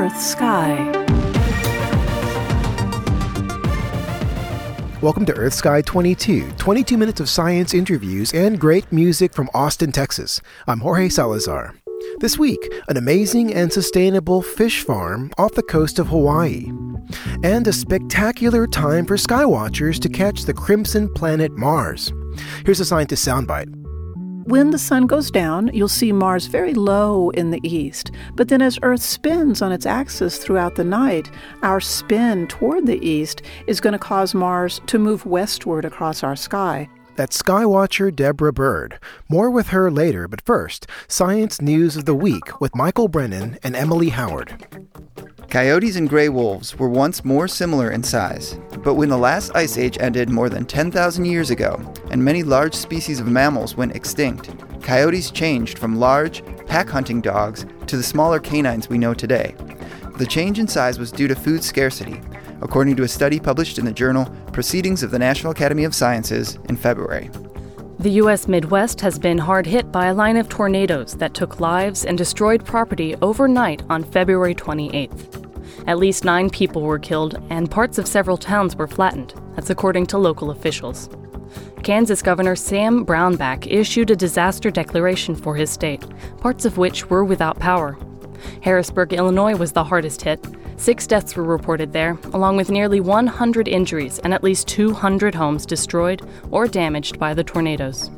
Earth Sky. Welcome to Earth Sky 22, 22 minutes of science interviews and great music from Austin, Texas. I'm Jorge Salazar. This week, an amazing and sustainable fish farm off the coast of Hawaii. And a spectacular time for skywatchers to catch the crimson planet Mars. Here's a scientist soundbite. When the sun goes down, you'll see Mars very low in the east. But then as Earth spins on its axis throughout the night, our spin toward the east is going to cause Mars to move westward across our sky. That's skywatcher Deborah Bird. More with her later, but first, Science News of the Week with Michael Brennan and Emily Howard. Coyotes and gray wolves were once more similar in size, but when the last ice age ended more than 10,000 years ago and many large species of mammals went extinct, coyotes changed from large, pack-hunting dogs to the smaller canines we know today. The change in size was due to food scarcity, according to a study published in the journal Proceedings of the National Academy of Sciences in February. The U.S. Midwest has been hard hit by a line of tornadoes that took lives and destroyed property overnight on February 28th. At least 9 people were killed, and parts of several towns were flattened. That's according to local officials. Kansas Governor Sam Brownback issued a disaster declaration for his state, parts of which were without power. Harrisburg, Illinois was the hardest hit. 6 deaths were reported there, along with nearly 100 injuries and at least 200 homes destroyed or damaged by the tornadoes.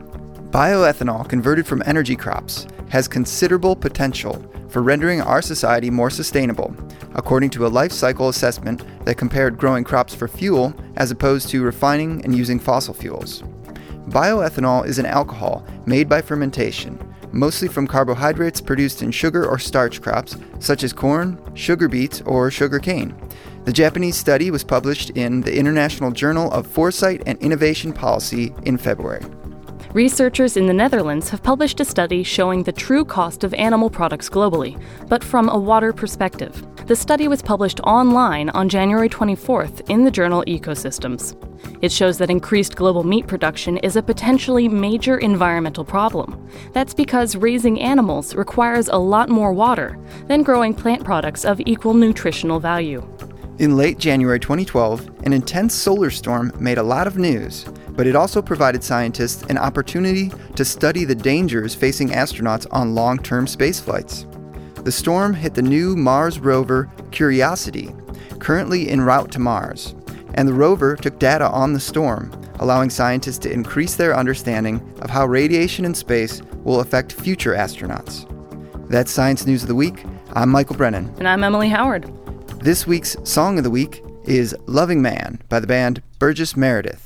Bioethanol converted from energy crops has considerable potential for rendering our society more sustainable, according to a life cycle assessment that compared growing crops for fuel as opposed to refining and using fossil fuels. Bioethanol is an alcohol made by fermentation, mostly from carbohydrates produced in sugar or starch crops, such as corn, sugar beets, or sugar cane. The Japanese study was published in the International Journal of Foresight and Innovation Policy in February. Researchers in the Netherlands have published a study showing the true cost of animal products globally, but from a water perspective. The study was published online on January 24th in the journal Ecosystems. It shows that increased global meat production is a potentially major environmental problem. That's because raising animals requires a lot more water than growing plant products of equal nutritional value. In late January 2012, an intense solar storm made a lot of news, but it also provided scientists an opportunity to study the dangers facing astronauts on long-term space flights. The storm hit the new Mars rover Curiosity, currently en route to Mars, and the rover took data on the storm, allowing scientists to increase their understanding of how radiation in space will affect future astronauts. That's Science News of the Week. I'm Michael Brennan. And I'm Emily Howard. This week's Song of the Week is Loving Man by the band Burgess Meredith.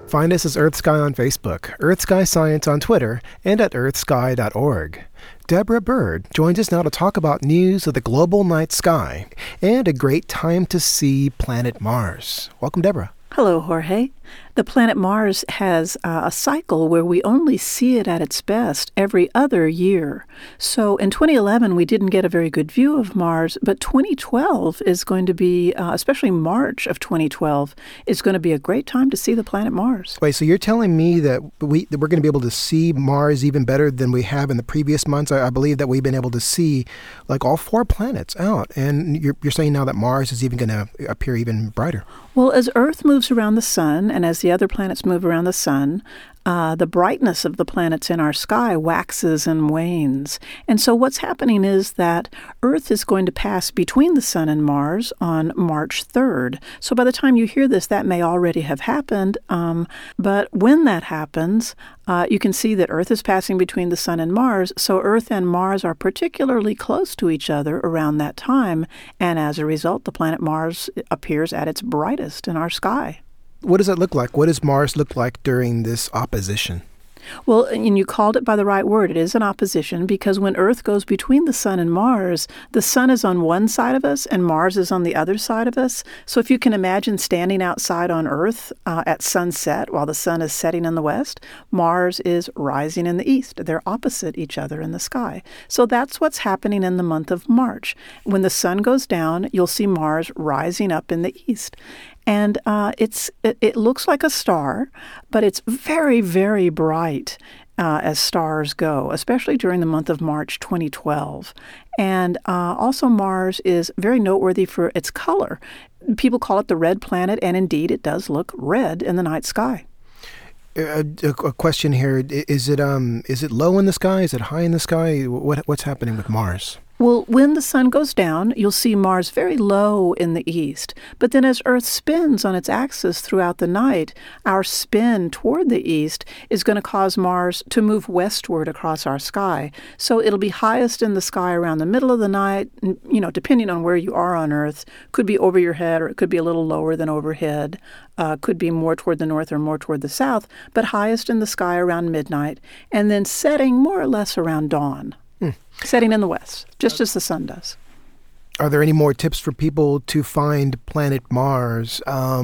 Find us as Earth Sky on Facebook, Earth Sky Science on Twitter, and at earthsky.org. Deborah Bird joins us now to talk about news of the global night sky and a great time to see planet Mars. Welcome, Deborah. Hello, Jorge. The planet Mars has a cycle where we only see it at its best every other year. So in 2011, we didn't get a very good view of Mars, but 2012 is going to be, especially March of 2012, is going to be a great time to see the planet Mars. Wait, so you're telling me that we're going to be able to see Mars even better than we have in the previous months? I believe that we've been able to see like all 4 planets out, and you're saying now that Mars is even going to appear even brighter. Well, as Earth moves around the sun and as the other planets move around the sun, the brightness of the planets in our sky waxes and wanes. And so what's happening is that Earth is going to pass between the sun and Mars on March 3rd. So by the time you hear this, that may already have happened. But when that happens, you can see that Earth is passing between the sun and Mars. So Earth and Mars are particularly close to each other around that time. And as a result, the planet Mars appears at its brightest in our sky. What does that look like? What does Mars look like during this opposition? Well, and you called it by the right word. It is an opposition because when Earth goes between the sun and Mars, the sun is on one side of us and Mars is on the other side of us. So if you can imagine standing outside on Earth at sunset while the sun is setting in the west, Mars is rising in the east. They're opposite each other in the sky. So that's what's happening in the month of March. When the sun goes down, you'll see Mars rising up in the east. And it looks like a star, but it's very, very bright as stars go, especially during the month of March 2012. And also Mars is very noteworthy for its color. People call it the red planet, and indeed it does look red in the night sky. A question here, is it low in the sky? Is it high in the sky? What's happening with Mars? Well, when the sun goes down, you'll see Mars very low in the east. But then as Earth spins on its axis throughout the night, our spin toward the east is going to cause Mars to move westward across our sky. So it'll be highest in the sky around the middle of the night, depending on where you are on Earth. Could be over your head, or it could be a little lower than overhead. Could be more toward the north or more toward the south, but highest in the sky around midnight, and then setting more or less around dawn. Setting in the west, just as the sun does. Are there any more tips for people to find planet Mars?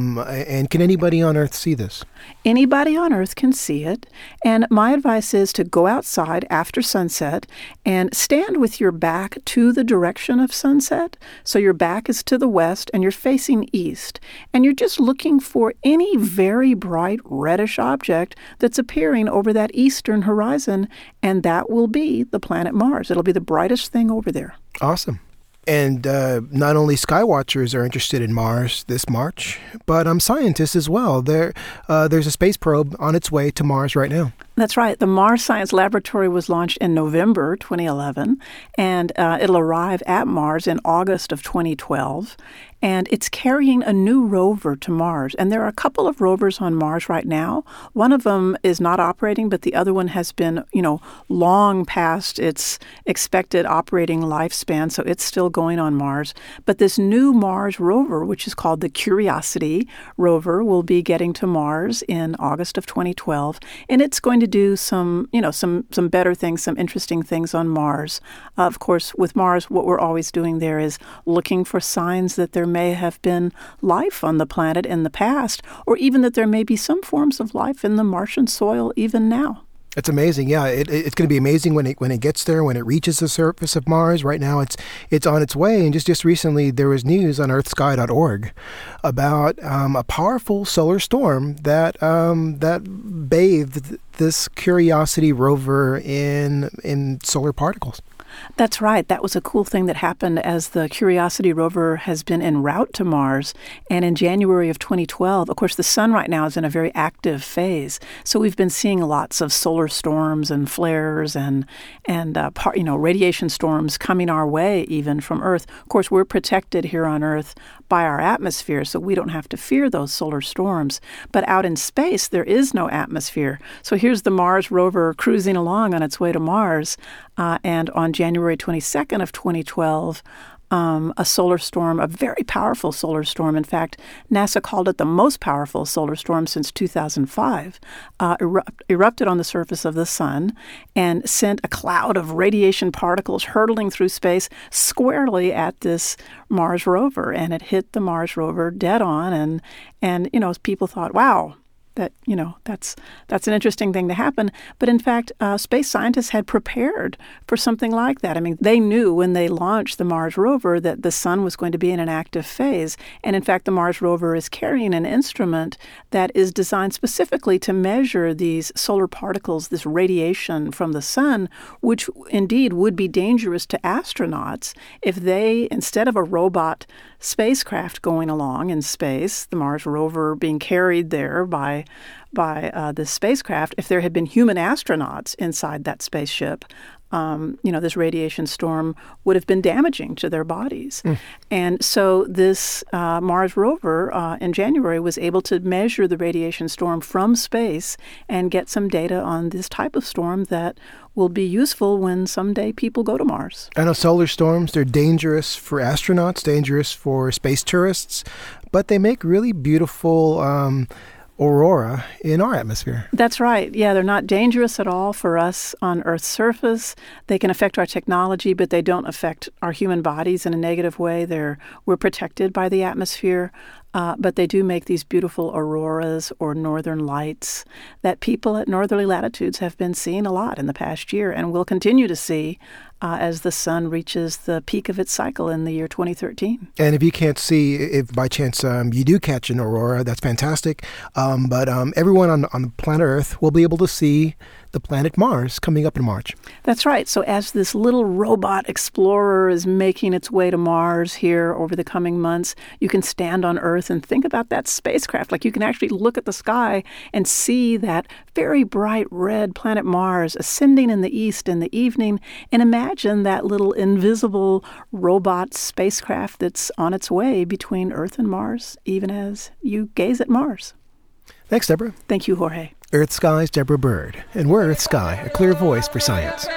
And can anybody on Earth see this? Anybody on Earth can see it. And my advice is to go outside after sunset and stand with your back to the direction of sunset. So your back is to the west and you're facing east. And you're just looking for any very bright reddish object that's appearing over that eastern horizon. And that will be the planet Mars. It'll be the brightest thing over there. Awesome. And not only skywatchers are interested in Mars this March, but scientists as well. There's a space probe on its way to Mars right now. That's right. The Mars Science Laboratory was launched in November 2011, and it'll arrive at Mars in August of 2012. And it's carrying a new rover to Mars. And there are a couple of rovers on Mars right now. One of them is not operating, but the other one has been, long past its expected operating lifespan, so it's still going on Mars. But this new Mars rover, which is called the Curiosity rover, will be getting to Mars in August of 2012. And it's going to do some better things, some interesting things on Mars. Of course, with Mars, what we're always doing there is looking for signs that there may have been life on the planet in the past, or even that there may be some forms of life in the Martian soil even now. It's amazing. Yeah, it's going to be amazing when it gets there, when it reaches the surface of Mars. Right now, it's on its way. And just recently, there was news on EarthSky.org about a powerful solar storm that bathed this Curiosity rover in solar particles. That's right. That was a cool thing that happened as the Curiosity rover has been en route to Mars. And in January of 2012, of course, the sun right now is in a very active phase. So we've been seeing lots of solar storms and flares and radiation storms coming our way even from Earth. Of course, we're protected here on Earth by our atmosphere, so we don't have to fear those solar storms. But out in space, there is no atmosphere. So here's the Mars rover cruising along on its way to Mars. And on January 22nd of 2012, a solar storm, a very powerful solar storm. In fact, NASA called it the most powerful solar storm since 2005, erupted on the surface of the sun and sent a cloud of radiation particles hurtling through space squarely at this Mars rover. And it hit the Mars rover dead on. And people thought, wow, that's an interesting thing to happen. But in fact, space scientists had prepared for something like that. I mean, they knew when they launched the Mars rover that the sun was going to be in an active phase. And in fact, the Mars rover is carrying an instrument that is designed specifically to measure these solar particles, this radiation from the sun, which indeed would be dangerous to astronauts if they, instead of a robot spacecraft going along in space, the Mars rover being carried there by this spacecraft, if there had been human astronauts inside that spaceship, this radiation storm would have been damaging to their bodies. And so this Mars rover in January was able to measure the radiation storm from space and get some data on this type of storm that will be useful when someday people go to Mars. I know solar storms, they're dangerous for astronauts, dangerous for space tourists, but they make really beautiful aurora in our atmosphere. That's right. Yeah, they're not dangerous at all for us on Earth's surface. They can affect our technology, but they don't affect our human bodies in a negative way. We're protected by the atmosphere, but they do make these beautiful auroras or northern lights that people at northerly latitudes have been seeing a lot in the past year and will continue to see as the sun reaches the peak of its cycle in the year 2013. And if you can't see, if by chance you do catch an aurora, that's fantastic. But everyone on the planet Earth will be able to see the planet Mars coming up in March. That's right. So as this little robot explorer is making its way to Mars here over the coming months, you can stand on Earth and think about that spacecraft. Like you can actually look at the sky and see that very bright red planet Mars ascending in the east in the evening, and imagine that little invisible robot spacecraft that's on its way between Earth and Mars, even as you gaze at Mars. Thanks, Deborah. Thank you, Jorge. Earth Sky's Deborah Bird, and we're Earth Sky, a clear voice for science.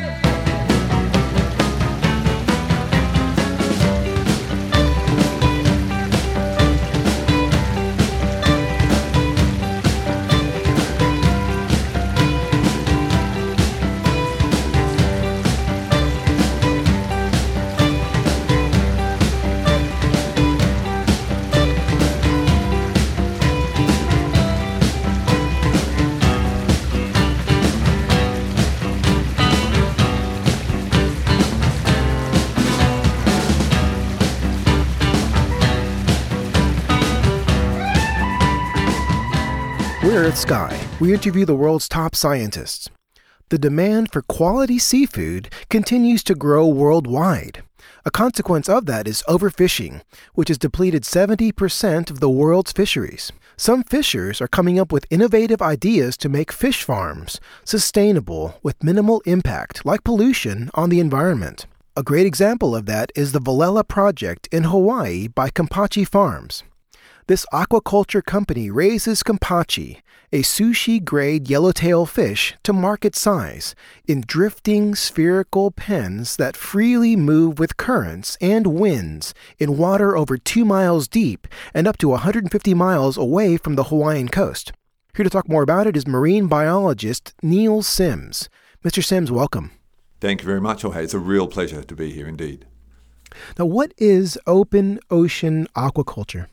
We're Earth Sky. We interview the world's top scientists. The demand for quality seafood continues to grow worldwide. A consequence of that is overfishing, which has depleted 70% of the world's fisheries. Some fishers are coming up with innovative ideas to make fish farms sustainable with minimal impact, like pollution, on the environment. A great example of that is the Velela project in Hawaii by Kampachi Farms. This aquaculture company raises kampachi, a sushi-grade yellowtail fish, to market size in drifting spherical pens that freely move with currents and winds in water over 2 miles deep and up to 150 miles away from the Hawaiian coast. Here to talk more about it is marine biologist Neil Sims. Mr. Sims, welcome. Thank you very much, Jorge. It's a real pleasure to be here indeed. Now, what is open ocean aquaculture?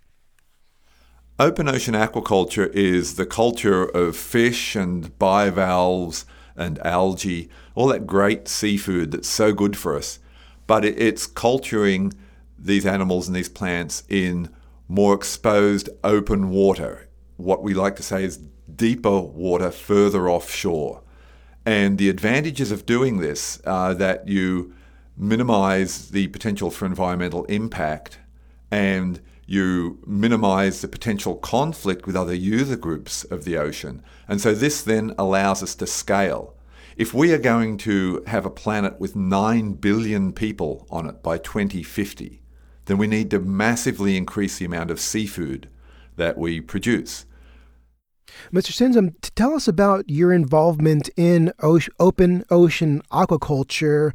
Open ocean aquaculture is the culture of fish and bivalves and algae, all that great seafood that's so good for us. But it's culturing these animals and these plants in more exposed open water, what we like to say is deeper water further offshore. And the advantages of doing this are that you minimize the potential for environmental impact and you minimize the potential conflict with other user groups of the ocean. And so this then allows us to scale. If we are going to have a planet with 9 billion people on it by 2050, then we need to massively increase the amount of seafood that we produce. Mr. Sims, tell us about your involvement in open ocean aquaculture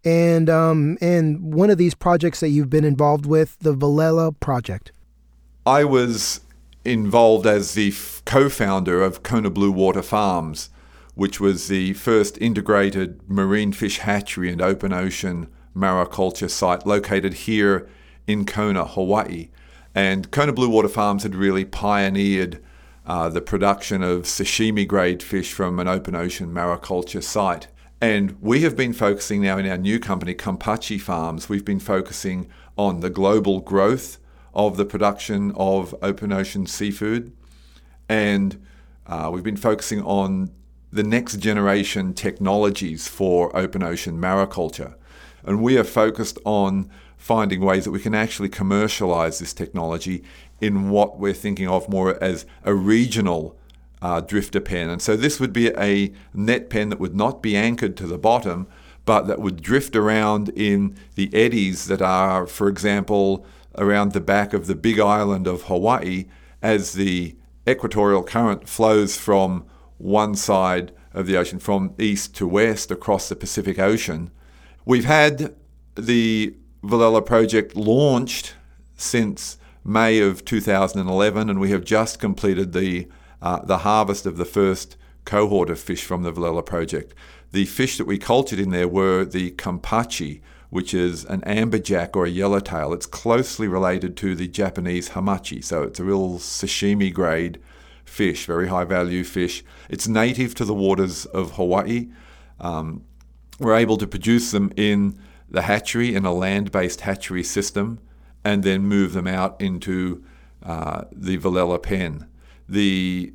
and one of these projects that you've been involved with, the Velella Project. I was involved as the co-founder of Kona Blue Water Farms, which was the first integrated marine fish hatchery and open ocean mariculture site located here in Kona, Hawaii. And Kona Blue Water Farms had really pioneered the production of sashimi-grade fish from an open ocean mariculture site. And we have been focusing now in our new company, Kampachi Farms, we've been focusing on the global growth of the production of open ocean seafood. And we've been focusing on the next generation technologies for open ocean mariculture. And we are focused on finding ways that we can actually commercialize this technology in what we're thinking of more as a regional drifter pen. And so this would be a net pen that would not be anchored to the bottom, but that would drift around in the eddies that are, for example, around the back of the big island of Hawaii as the equatorial current flows from one side of the ocean, from east to west across the Pacific Ocean. We've had the Velella project launched since May of 2011, and we have just completed the harvest of the first cohort of fish from the Velella project. The fish that we cultured in there were the Kampachi, which is an amberjack or a yellowtail. It's closely related to the Japanese hamachi, so it's a real sashimi grade fish, very high value fish. It's native to the waters of Hawaii. We're able to produce them in the hatchery, in a land-based hatchery system, and then move them out into the Velella pen. The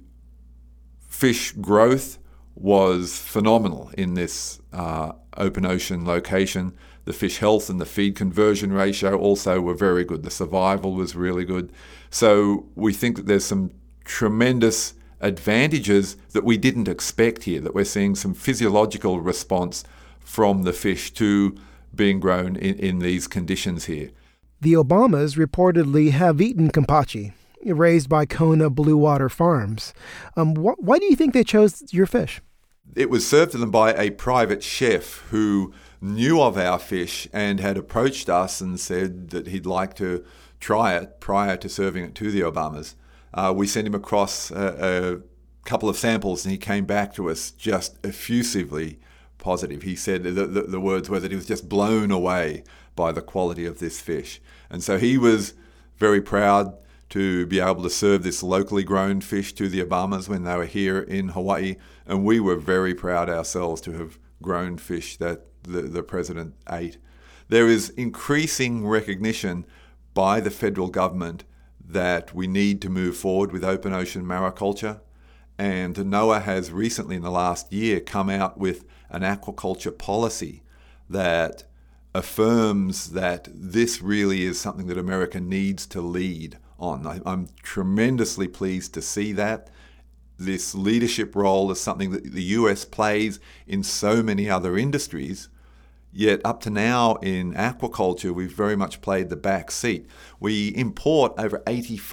fish growth was phenomenal in this open ocean location. The fish health and the feed conversion ratio also were very good. The survival was really good. So we think that there's some tremendous advantages that we didn't expect here, that we're seeing some physiological response from the fish to being grown in these conditions here. The Obamas reportedly have eaten Kampachi, raised by Kona Blue Water Farms. Why do you think they chose your fish? It was served to them by a private chef who knew of our fish and had approached us and said that he'd like to try it prior to serving it to the Obamas. We sent him across a couple of samples and he came back to us just effusively positive. He said the words were that he was just blown away by the quality of this fish. And so he was very proud to be able to serve this locally grown fish to the Obamas when they were here in Hawaii. And we were very proud ourselves to have grown fish that the president ate. There is increasing recognition by the federal government that we need to move forward with open ocean mariculture. And NOAA has recently, in the last year, come out with an aquaculture policy that affirms that this really is something that America needs to lead on. I'm tremendously pleased to see that. This leadership role is something that the US plays in so many other industries, yet up to now in aquaculture, we've very much played the back seat. We import over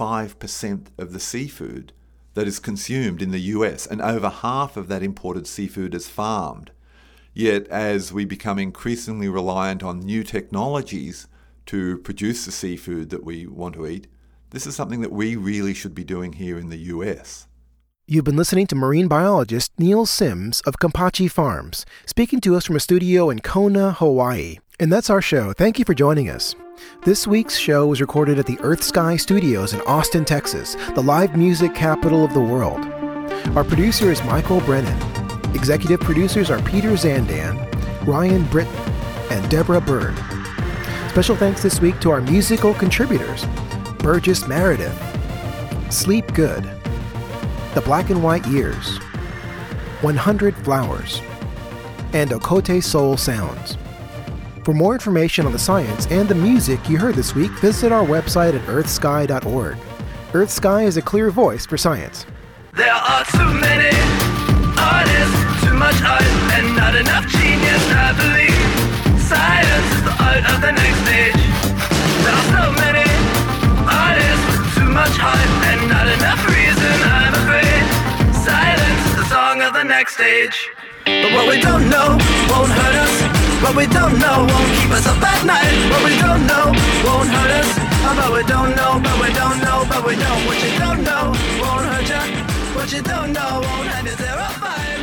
85% of the seafood that is consumed in the US, and over half of that imported seafood is farmed. Yet as we become increasingly reliant on new technologies to produce the seafood that we want to eat, this is something that we really should be doing here in the US. You've been listening to marine biologist Neil Sims of Kampachi Farms, speaking to us from a studio in Kona, Hawaii. And that's our show. Thank you for joining us. This week's show was recorded at the Earth Sky Studios in Austin, Texas, the live music capital of the world. Our producer is Michael Brennan. Executive producers are Peter Zandan, Ryan Britton, and Deborah Byrd. Special thanks this week to our musical contributors, Burgess Meredith, Sleep Good, The Black and White Years, 100 Flowers, and Okote Soul Sounds. For more information on the science and the music you heard this week, visit our website at earthsky.org. Earth Sky is a clear voice for science. There are too many artists, too much art, and not enough genius, I believe. Science is the art of the next stage. There are so many artists, too much heart, and not enough reason, I'm afraid. next stage. But what we don't know won't hurt us. What we don't know won't keep us up at night. What we don't know won't hurt us. But we don't know, but we don't know, but we don't. What you don't know won't hurt you. What you don't know won't end. Is there a fight?